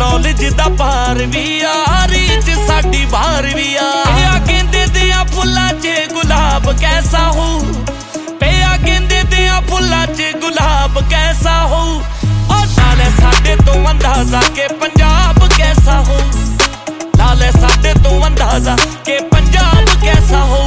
Knowledge दा पार भी आ, reach साडी बाहर भी आ। गेंदे दिया फुल्लां च गुलाब कैसा हो, पिया गेंदे दिया फुल्लां च गुलाब कैसा हो। और नाले साडे तो अंदाजा के पंजाब कैसा हो, नाले साडे तो अंदाजा के पंजाब कैसा हो।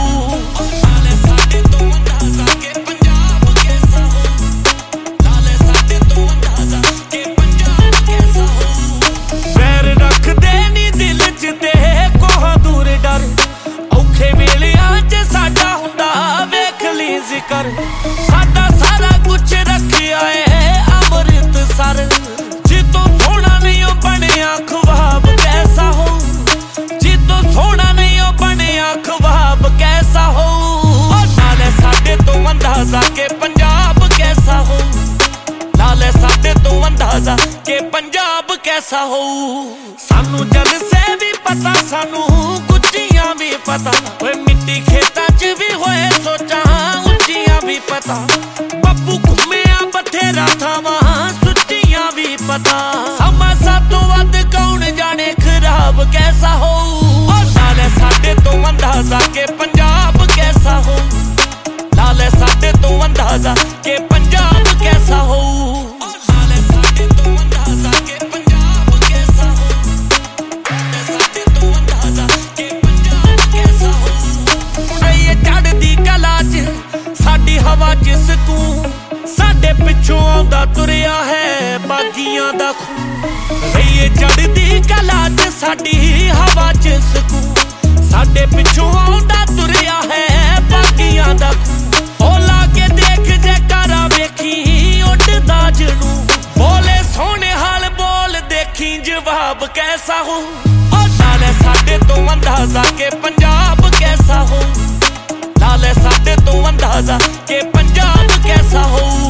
जिकर साडा सारा कुछ रखिया है अमृतसर, जितो सोना नहीं बनिया ख्वाब कैसा हो, जितो सोना नहीं बनिया ख्वाब कैसा हो। और नाले साडे तो अंदाजा के पंजाब कैसा हो, नाले साडे तो अंदाजा के पंजाब कैसा हो। सानू जल से भी पता, सानू गुज्जियां भी पता, मिट्टी खेतां च भी होए सोचा भी पता। बब्बू घूमिया बथेरा थावां सुच्चियां भी पता, समा सातों वध कौन जाने खराब कैसा हो। और नाले साडे तो अंदाजा के पंजाब कैसा हो, नाले साडे तो अंदाजा के पंजाब कैसा हो। नाले साडे तो अंदाजा के पंजाब कैसा हो, नाले साडे तो अंदाजा के पंजाब कैसा हो। ये चढ़दी कला च साडी हवा च सकून, साडे पिछों आउंदा तुरिया है बागियां दा खून। रहिए चढ़दी कला च साडी हवा च सकून, साडे पिछों आउंदा तुरिया है बागियां दा खून। ओ लागे देख जैकारा वेखी उड़दा जनू, बोले सोने हाल बोल देखी जवाब कैसा हो। और नाले साडे तो अंदाजा के पंजाब कैसा हो, नाले साडे तो अंदाजा के पंजाब कैसा हो।